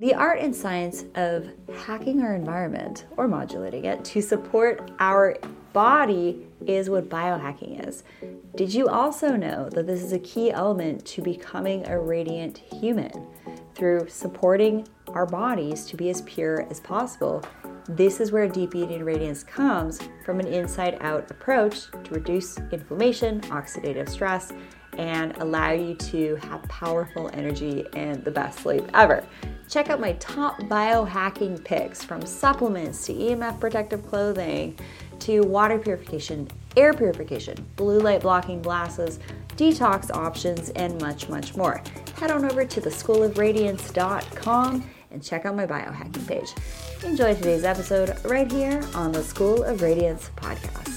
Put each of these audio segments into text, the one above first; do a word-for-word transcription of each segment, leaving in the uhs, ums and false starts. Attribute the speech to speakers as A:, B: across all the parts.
A: The art and science of hacking our environment or modulating it to support our body is what biohacking is. Did you also know that this is a key element to becoming a radiant human? Through supporting our bodies to be as pure as possible, this is where deep eating radiance comes from an inside-out approach to reduce inflammation, oxidative stress, and allow you to have powerful energy and the best sleep ever. Check out my top biohacking picks, from supplements to E M F protective clothing to water purification, air purification, blue light blocking glasses, detox options, and much, much more. Head on over to the school of radiance dot com and check out my biohacking page. Enjoy today's episode right here on the School of Radiance podcast.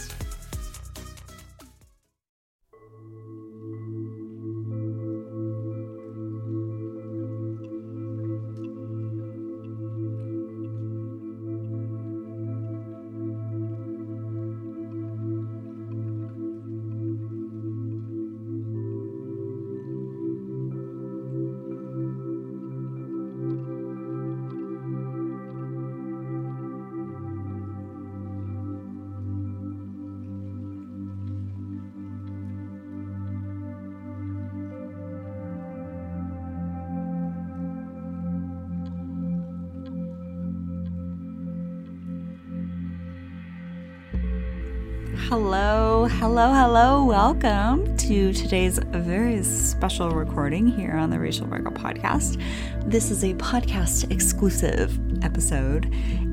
A: Hello, hello, hello. Welcome to today's very special recording here on the Rachel Virgo podcast. This is a podcast exclusive episode,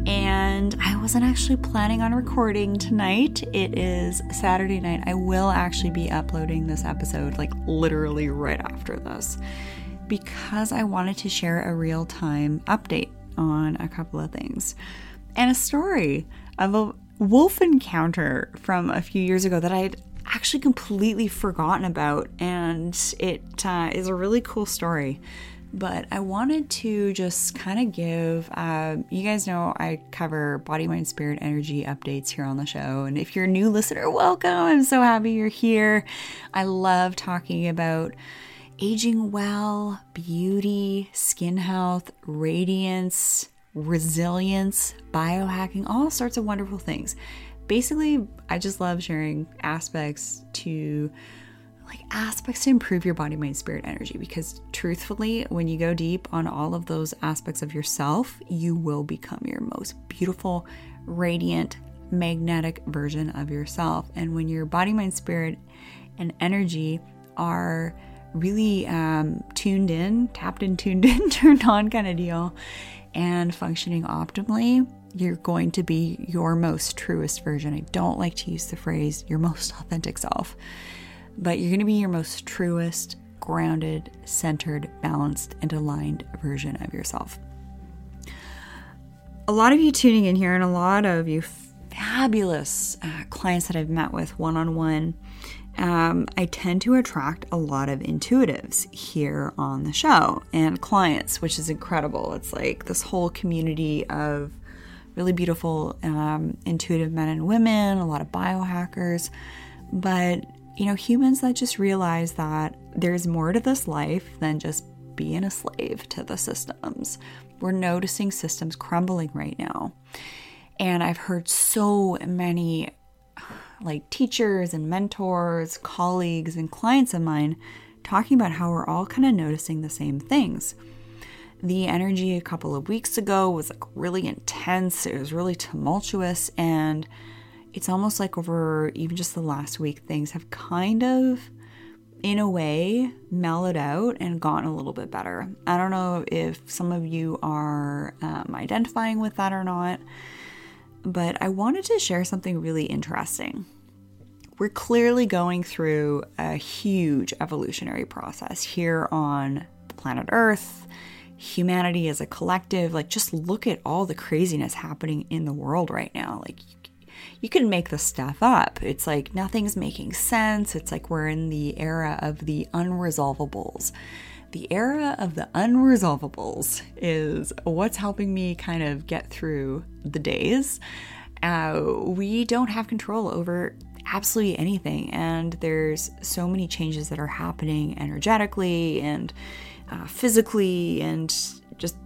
A: and I wasn't actually planning on recording tonight. It is Saturday night. I will actually be uploading this episode like literally right after this because I wanted to share a real-time update on a couple of things and a story of a wolf encounter from a few years ago that I had actually completely forgotten about, and it uh, is a really cool story. But I wanted to just kind of give, uh, you guys know I cover body, mind, spirit, energy updates here on the show. And if you're a new listener, welcome. I'm so happy you're here. I love talking about aging well, beauty, skin health, radiance, resilience, biohacking, all sorts of wonderful things. Basically, I just love sharing aspects to like aspects to improve your body, mind, spirit, energy, because truthfully, when you go deep on all of those aspects of yourself, you will become your most beautiful, radiant, magnetic version of yourself. And when your body, mind, spirit, and energy are really um, tuned in, tapped in, tuned in, turned on kind of deal, and functioning optimally, you're going to be your most truest version. I don't like to use the phrase your most authentic self, but you're going to be your most truest, grounded, centered, balanced, and aligned version of yourself. A lot of you tuning in here, and a lot of you fabulous uh, clients that I've met with one-on-one, Um, I tend to attract a lot of intuitives here on the show and clients, which is incredible. It's like this whole community of really beautiful um, intuitive men and women, a lot of biohackers, but you know, humans that just realize that there's more to this life than just being a slave to the systems. We're noticing systems crumbling right now. And I've heard so many like teachers and mentors, colleagues and clients of mine talking about how we're all kind of noticing the same things. The energy a couple of weeks ago was like really intense. It was really tumultuous. And it's almost like over even just the last week, things have kind of, in a way, mellowed out and gotten a little bit better. I don't know if some of you are um, identifying with that or not, but I wanted to share something really interesting. We're clearly going through a huge evolutionary process here on planet Earth, humanity as a collective. Like, just look at all the craziness happening in the world right now. Like, you can make this stuff up. It's like nothing's making sense. It's like we're in the era of the unresolvables. The era of the unresolvables is what's helping me kind of get through the days. Uh, we don't have control over absolutely anything, and there's so many changes that are happening energetically and uh, physically and just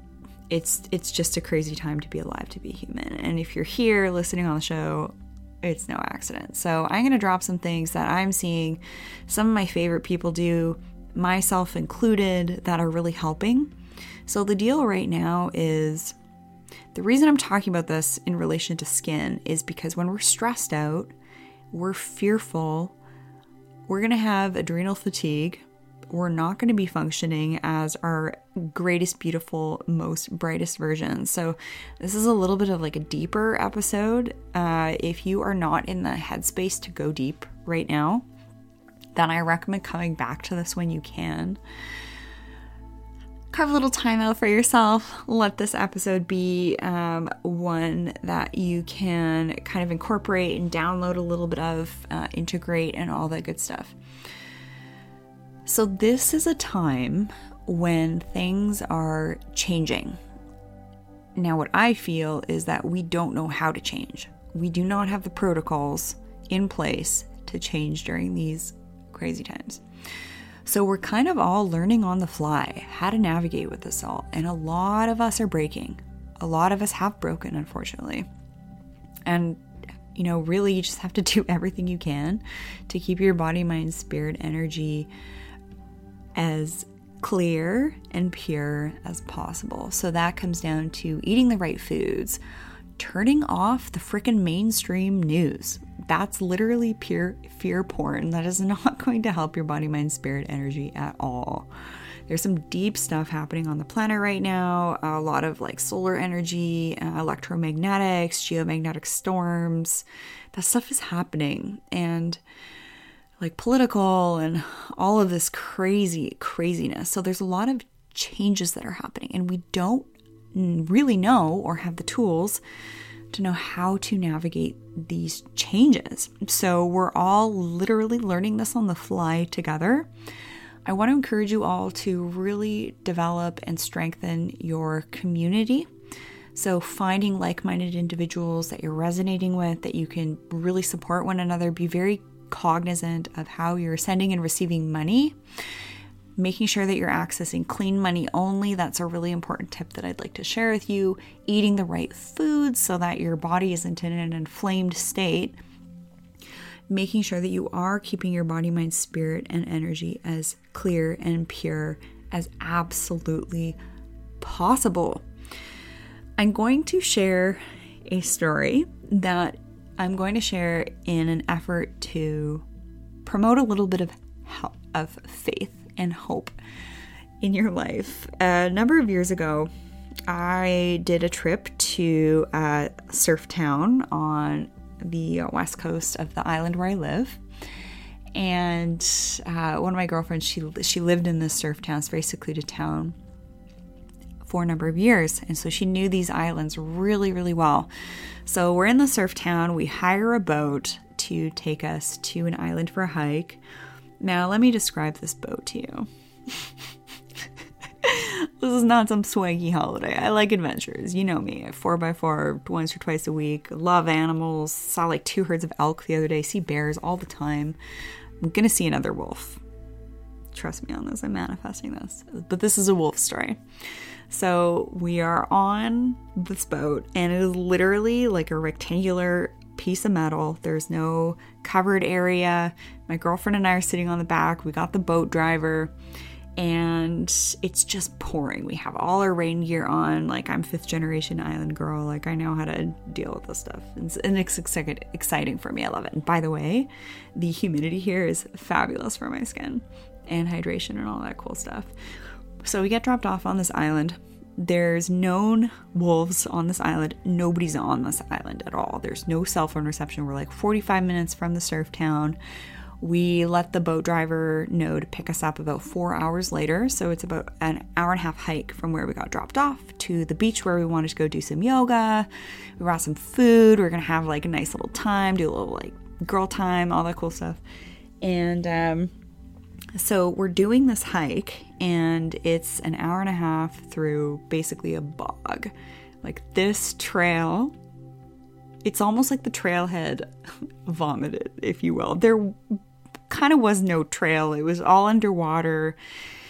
A: it's it's just a crazy time to be alive, to be human. And if you're here listening on the show, it's no accident. So I'm going to drop some things that I'm seeing some of my favorite people do, myself included, that are really helping. So the deal right now is, the reason I'm talking about this in relation to skin is because when we're stressed out, we're fearful, we're going to have adrenal fatigue, we're not going to be functioning as our greatest, beautiful, most brightest version. So this is a little bit of like a deeper episode. Uh, if you are not in the headspace to go deep right now, then I recommend coming back to this when you can. Carve a little time out for yourself. Let this episode be um, one that you can kind of incorporate and download a little bit of, uh, integrate, and all that good stuff. So this is a time when things are changing. Now, what I feel is that we don't know how to change. We do not have the protocols in place to change during these crazy times. So we're kind of all learning on the fly how to navigate with this all. And a lot of us are breaking. A lot of us have broken, unfortunately. And, you know, really you just have to do everything you can to keep your body, mind, spirit, energy as clear and pure as possible. So that comes down to eating the right foods, turning off the freaking mainstream news. That's literally pure fear porn. That is not going to help your body, mind, spirit, energy at all. There's some deep stuff happening on the planet right now. A lot of like solar energy, uh, electromagnetics, geomagnetic storms. That stuff is happening. And like political and all of this crazy craziness. So there's a lot of changes that are happening, and we don't really know or have the tools to know how to navigate these changes. So we're all literally learning this on the fly together. I want to encourage you all to really develop and strengthen your community. So finding like-minded individuals that you're resonating with, that you can really support one another, be very cognizant of how you're sending and receiving money, making sure that you're accessing clean money only. That's a really important tip that I'd like to share with you. Eating the right foods so that your body isn't in an inflamed state. Making sure that you are keeping your body, mind, spirit, and energy as clear and pure as absolutely possible. I'm going to share a story that I'm going to share in an effort to promote a little bit of of faith and hope in your life. A number of years ago, I did a trip to a surf town on the west coast of the island where I live. And uh, one of my girlfriends, she she lived in this surf town, it's a very secluded town, for a number of years. And so she knew these islands really, really well. So we're in the surf town. We hire a boat to take us to an island for a hike. Now, let me describe this boat to you. This is not some swanky holiday. I like adventures. You know me. I four by four once or twice a week. Love animals. Saw like two herds of elk the other day. See bears all the time. I'm going to see another wolf. Trust me on this. I'm manifesting this. But this is a wolf story. So we are on this boat, and it is literally like a rectangular piece of metal. There's no covered area. My girlfriend and I are sitting on the back. We got the boat driver, and it's just pouring. We have all our rain gear on. Like, I'm fifth generation island girl. Like, I know how to deal with this stuff. It's, and it's exciting for me. I love it. And by the way, the humidity here is fabulous for my skin and hydration and all that cool stuff. So we get dropped off on this island. There's known wolves on this island. Nobody's on this island at all. There's no cell phone reception. We're like forty-five minutes from the surf town. We let the boat driver know to pick us up about four hours later. So it's about an hour and a half hike from where we got dropped off to the beach where we wanted to go do some yoga. We brought some food. We we're going to have like a nice little time, do a little like girl time, all that cool stuff. And um, so we're doing this hike, and it's an hour and a half through basically a bog. Like, this trail, it's almost like the trailhead vomited, if you will. There kind of was no trail. It was all underwater.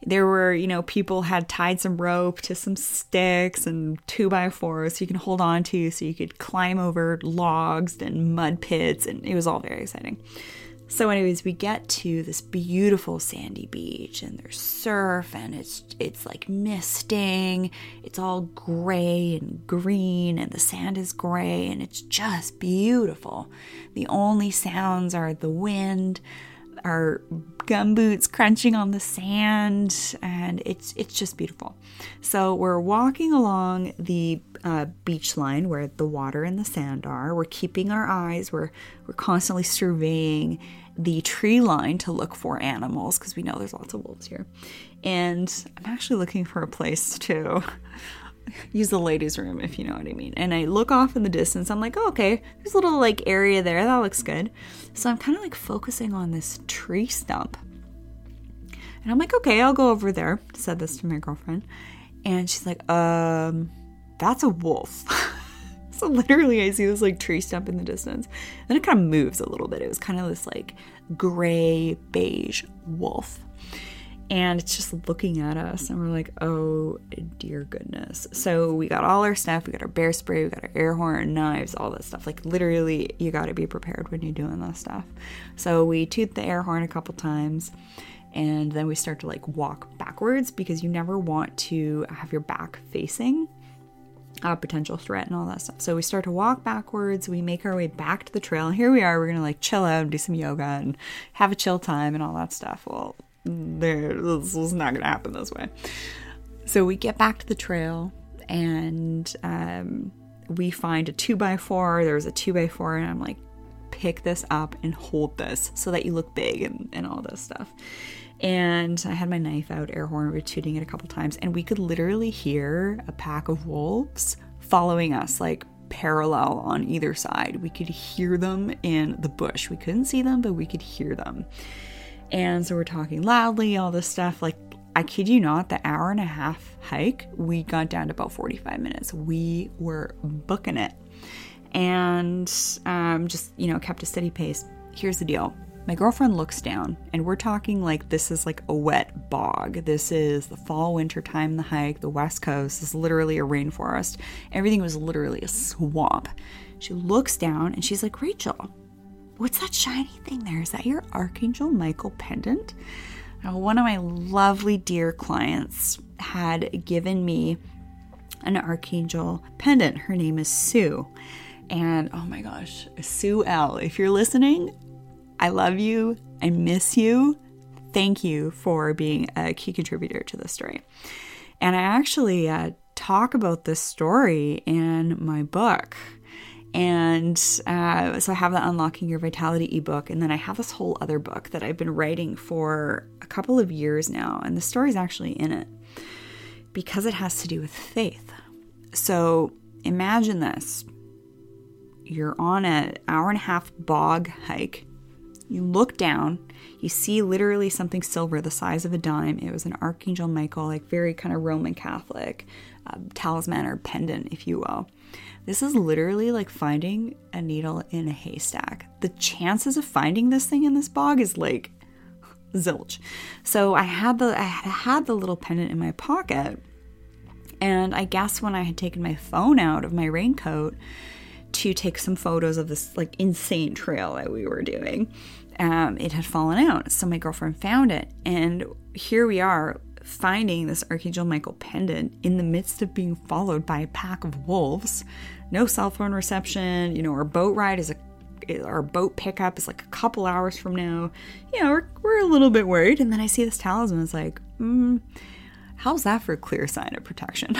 A: There were, you know, people had tied some rope to some sticks and two by fours so you can hold on to, so you could climb over logs and mud pits, and it was all very exciting. So anyways, we get to this beautiful sandy beach, and there's surf, and it's it's like misting. It's all gray and green, and the sand is gray, and it's just beautiful. The only sounds are the wind, our gumboots crunching on the sand, and it's it's just beautiful. So we're walking along the uh, beach line where the water and the sand are. We're keeping our eyes. We're we're constantly surveying the tree line to look for animals because we know there's lots of wolves here. And I'm actually looking for a place to use the ladies' room, if you know what I mean. And I look off in the distance. I'm like, oh, okay, there's a little like area there. That looks good. So I'm kind of like focusing on this tree stump. And I'm like, okay, I'll go over there. Said this to my girlfriend. And she's like, um, that's a wolf. So literally I see this like tree stump in the distance. Then it kind of moves a little bit. It was kind of this like gray beige wolf. And it's just looking at us, and we're like, oh dear goodness. So we got all our stuff. We got our bear spray, we got our air horn, knives, all that stuff. Like literally you got to be prepared when you're doing this stuff. So we toot the air horn a couple times, and then we start to like walk backwards because you never want to have your back facing a potential threat and all that stuff. So we start to walk backwards. We make our way back to the trail. And here we are. We're going to like chill out and do some yoga and have a chill time and all that stuff. Well, there, this is not going to happen this way. So we get back to the trail, and um, we find a two by four. There's a two by four, and I'm like, pick this up and hold this so that you look big and, and all this stuff. And I had my knife out, air horn, we were tooting it a couple times, and we could literally hear a pack of wolves following us, like parallel on either side. We could hear them in the bush. We couldn't see them, but we could hear them. And so we're talking loudly, all this stuff. Like, I kid you not, the hour and a half hike, we got down to about forty-five minutes. We were booking it. And um, just, you know, kept a steady pace. Here's the deal. My girlfriend looks down, and we're talking like this is like a wet bog. This is the fall, winter time, the hike, the West Coast. This is literally a rainforest. Everything was literally a swamp. She looks down, and she's like, Rachel, what's that shiny thing there? Is that your Archangel Michael pendant? Now, one of my lovely dear clients had given me an Archangel pendant. Her name is Sue. And oh my gosh, Sue L, if you're listening, I love you. I miss you. Thank you for being a key contributor to this story. And I actually uh, talk about this story in my book. And uh, so I have the Unlocking Your Vitality ebook, and then I have this whole other book that I've been writing for a couple of years now, and the story's actually in it because it has to do with faith. So imagine this. You're on an hour and a half bog hike. You look down, you see literally something silver the size of a dime. It was an Archangel Michael, like very kind of Roman Catholic uh, talisman or pendant, if you will. This is literally like finding a needle in a haystack. The chances of finding this thing in this bog is like zilch. So I had the I had the little pendant in my pocket, and I guess when I had taken my phone out of my raincoat to take some photos of this like insane trail that we were doing, um, it had fallen out. So my girlfriend found it, and here we are finding this Archangel Michael pendant in the midst of being followed by a pack of wolves. No cell phone reception. You know, our boat ride is a, our boat pickup is like a couple hours from now. You know, we're, we're a little bit worried. And then I see this talisman. It's like, mm, how's that for a clear sign of protection?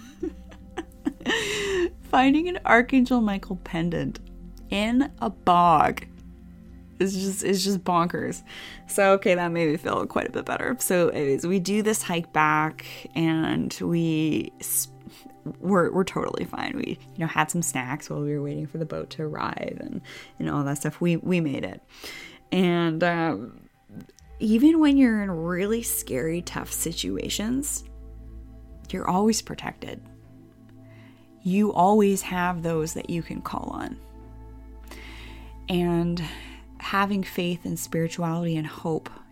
A: Finding an Archangel Michael pendant in a bog is just is just bonkers. So okay, that made me feel quite a bit better. So anyways, we do this hike back, and we we're we're totally fine. We you know had some snacks while we were waiting for the boat to arrive, and and all that stuff. We we made it, and um, even when you're in really scary, tough situations, you're always protected. You always have those that you can call on. And having faith and spirituality and hope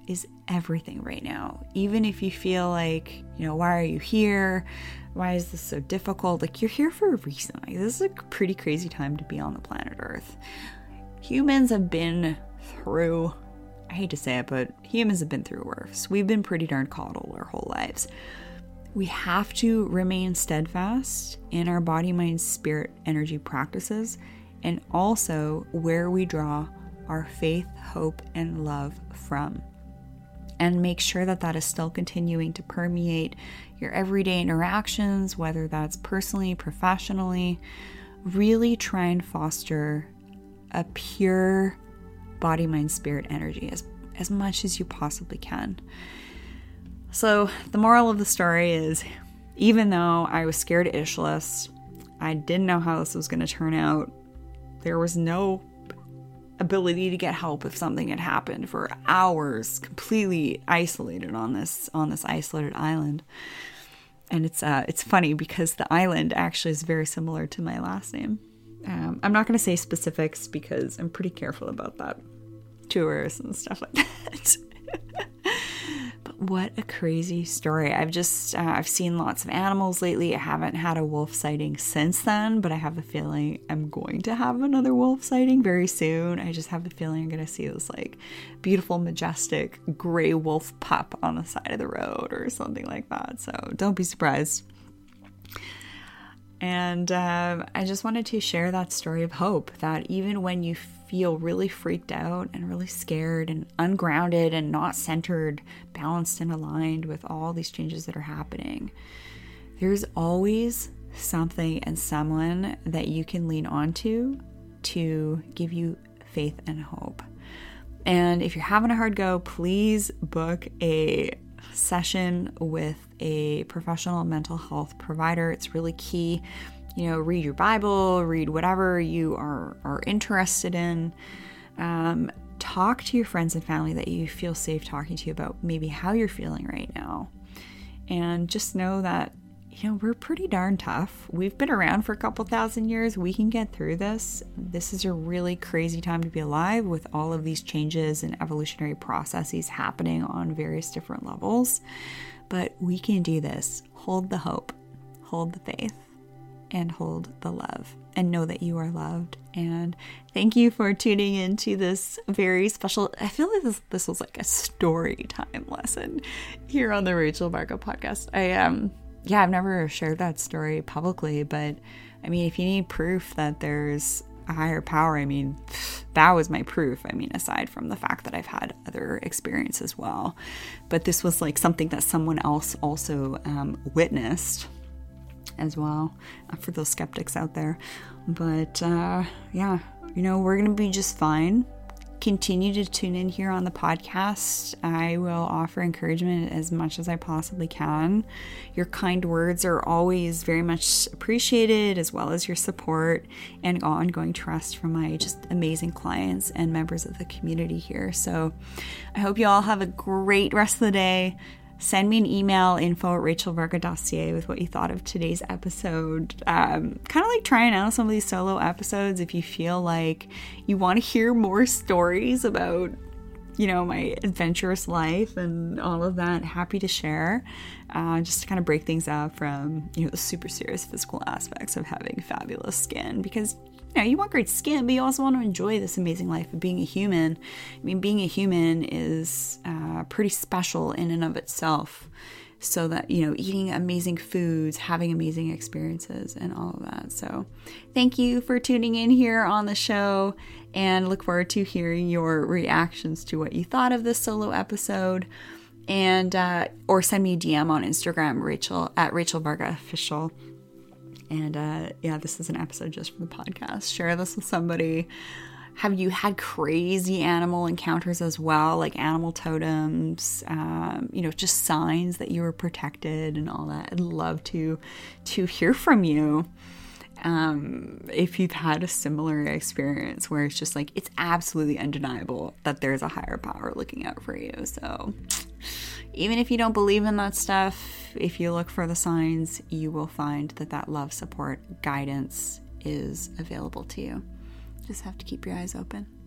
A: is everything right now. Even if you feel like, you know, why are you here? Why is this so difficult? Like, you're here for a reason. Like, this is a pretty crazy time to be on the planet Earth. Humans have been through, I hate to say it, but humans have been through worse. We've been pretty darn coddled our whole lives. We have to remain steadfast in our body, mind, spirit, energy practices, and also where we draw our faith, hope, and love from. And make sure that that is still continuing to permeate your everyday interactions, whether that's personally, professionally. Really try and foster a pure body, mind, spirit energy as, as much as you possibly can. So the moral of the story is, even though I was scared ishless, I didn't know how this was going to turn out. There was no ability to get help if something had happened for hours, completely isolated on this on this isolated island. And it's uh it's funny because the island actually is very similar to my last name. Um, I'm not going to say specifics because I'm pretty careful about that. Tours and stuff like that. But what a crazy story. I've just, uh, I've seen lots of animals lately. I haven't had a wolf sighting since then, but I have a feeling I'm going to have another wolf sighting very soon. I just have the feeling I'm going to see this like beautiful, majestic gray wolf pup on the side of the road or something like that. So don't be surprised. And um, I just wanted to share that story of hope, that even when you feel really freaked out and really scared and ungrounded and not centered, balanced and aligned with all these changes that are happening, there's always something and someone that you can lean onto to give you faith and hope. And if you're having a hard go, please book a session with a professional mental health provider. It's really key. You know, read your Bible, read whatever you are, are interested in. Um, talk to your friends and family that you feel safe talking to about maybe how you're feeling right now. And just know that, you know, we're pretty darn tough. We've been around for a couple thousand years. We can get through this. This is a really crazy time to be alive with all of these changes and evolutionary processes happening on various different levels. But we can do this. Hold the hope, hold the faith, and hold the love, and know that you are loved. And thank you for tuning into this very special, I feel like this this was like a story time lesson here on the Rachel Varga podcast. I um yeah, I've never shared that story publicly, but I mean, if you need proof that there's a higher power, I mean, that was my proof. I mean, aside from the fact that I've had other experience as well, but this was like something that someone else also um, witnessed as well, uh, for those skeptics out there. But uh, yeah, you know, we're going to be just fine. Continue to tune in here on the podcast. I will offer encouragement as much as I possibly can. Your kind words are always very much appreciated, as well as your support and ongoing trust from my just amazing clients and members of the community here. So I hope you all have a great rest of the day. Send me an email, info at rachel varga dot c a, with what you thought of today's episode. Um, kind of like trying out some of these solo episodes if you feel like you want to hear more stories about, you know, my adventurous life and all of that. Happy to share, uh, just to kind of break things up from, you know, the super serious physical aspects of having fabulous skin, because you know, you want great skin, but you also want to enjoy this amazing life of being a human. I mean, being a human is uh, pretty special in and of itself. So that, you know, eating amazing foods, having amazing experiences, and all of that. So thank you for tuning in here on the show, and look forward to hearing your reactions to what you thought of this solo episode. And, uh, or send me a D M on Instagram, Rachel, at Rachel Varga Official. And uh, yeah, this is an episode just for the podcast. Share this with somebody. Have you had crazy animal encounters as well, like animal totems, um, you know, just signs that you were protected and all that? I'd love to to hear from you. Um, if you've had a similar experience where it's just like, it's absolutely undeniable that there's a higher power looking out for you. So even if you don't believe in that stuff, if you look for the signs, you will find that that love, support, guidance is available to you. Just have to keep your eyes open.